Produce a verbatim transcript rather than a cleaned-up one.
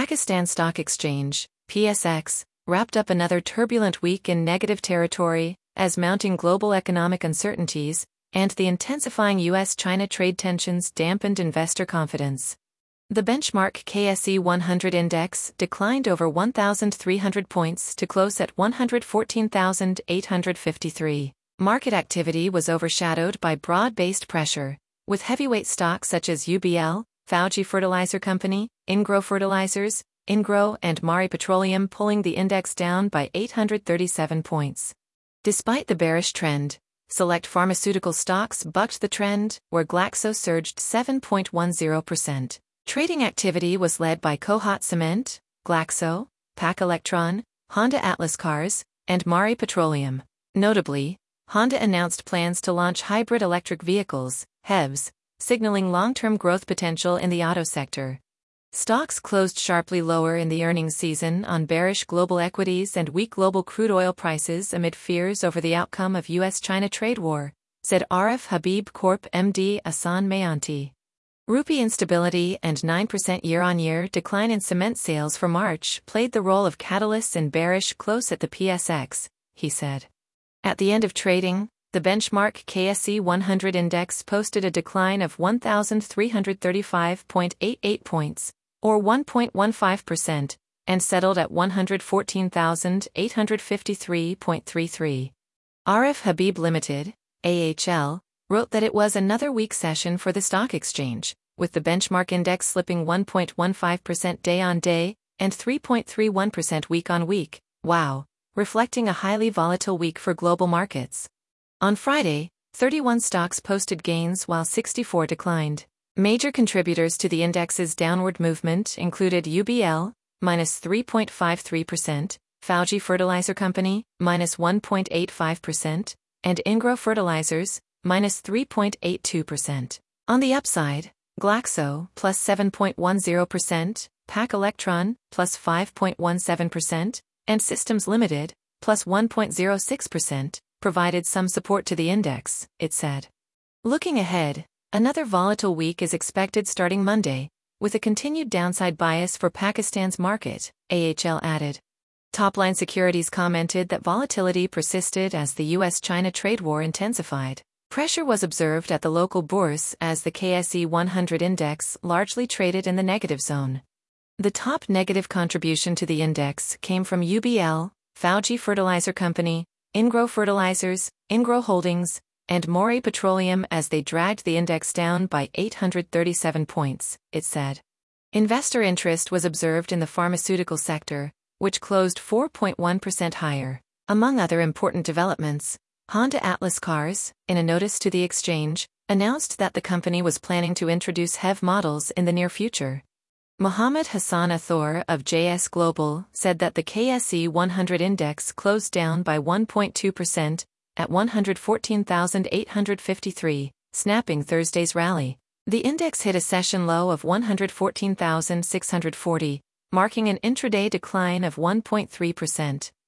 Pakistan Stock Exchange, P S X, wrapped up another turbulent week in negative territory, as mounting global economic uncertainties and the intensifying U S China trade tensions dampened investor confidence. The benchmark K S E one hundred index declined over one thousand three hundred points to close at one hundred fourteen thousand eight hundred fifty-three. Market activity was overshadowed by broad-based pressure, with heavyweight stocks such as U B L, Fauji Fertilizer Company, Ingro Fertilizers, Ingro and Maari Petroleum pulling the index down by eight hundred thirty-seven points. Despite the bearish trend, select pharmaceutical stocks bucked the trend, where Glaxo surged seven point one zero percent. Trading activity was led by Kohat Cement, Glaxo, Pak Electron, Honda Atlas Cars, and Maari Petroleum. Notably, Honda announced plans to launch hybrid electric vehicles, H E Vs, signaling long-term growth potential in the auto sector. Stocks closed sharply lower in the earnings season on bearish global equities and weak global crude oil prices amid fears over the outcome of U S China trade war, said Arif Habib Corp M D Asan Mayanti. Rupee instability and nine percent year-on-year decline in cement sales for March played the role of catalysts in bearish close at the P S X, he said. At the end of trading, the benchmark K S E one hundred index posted a decline of one thousand three hundred thirty-five point eight eight points, or one point one five percent, and settled at one hundred fourteen thousand eight hundred fifty-three point three three. Arif Habib Limited, A H L, wrote that it was another weak session for the stock exchange, with the benchmark index slipping one point one five percent day-on-day and three point three one percent week-on-week, wow, reflecting a highly volatile week for global markets. On Friday, thirty-one stocks posted gains while sixty-four declined. Major contributors to the index's downward movement included U B L, minus three point five three percent, Fauji Fertilizer Company, minus one point eight five percent, and Ingro Fertilizers, minus three point eight two percent. On the upside, Glaxo, plus seven point one zero percent, Pak Electron, plus five point one seven percent, and Systems Limited, plus one point zero six percent, provided some support to the index, it said. Looking ahead, another volatile week is expected starting Monday, with a continued downside bias for Pakistan's market, A H L added. Topline Securities commented that volatility persisted as the U S China trade war intensified. Pressure was observed at the local bourse as the K S E one hundred index largely traded in the negative zone. The top negative contribution to the index came from U B L, Fauji Fertilizer Company, Ingro Fertilizers, Ingro Holdings, and Maari Petroleum as they dragged the index down by eight hundred thirty-seven points, it said. Investor interest was observed in the pharmaceutical sector, which closed four point one percent higher. Among other important developments, Honda Atlas Cars, in a notice to the exchange, announced that the company was planning to introduce H E V models in the near future. Mohammed Hassan Athor of J S Global said that the K S E one hundred index closed down by one point two percent at one hundred fourteen thousand eight hundred fifty-three, snapping Thursday's rally. The index hit a session low of one hundred fourteen thousand six hundred forty, marking an intraday decline of one point three percent.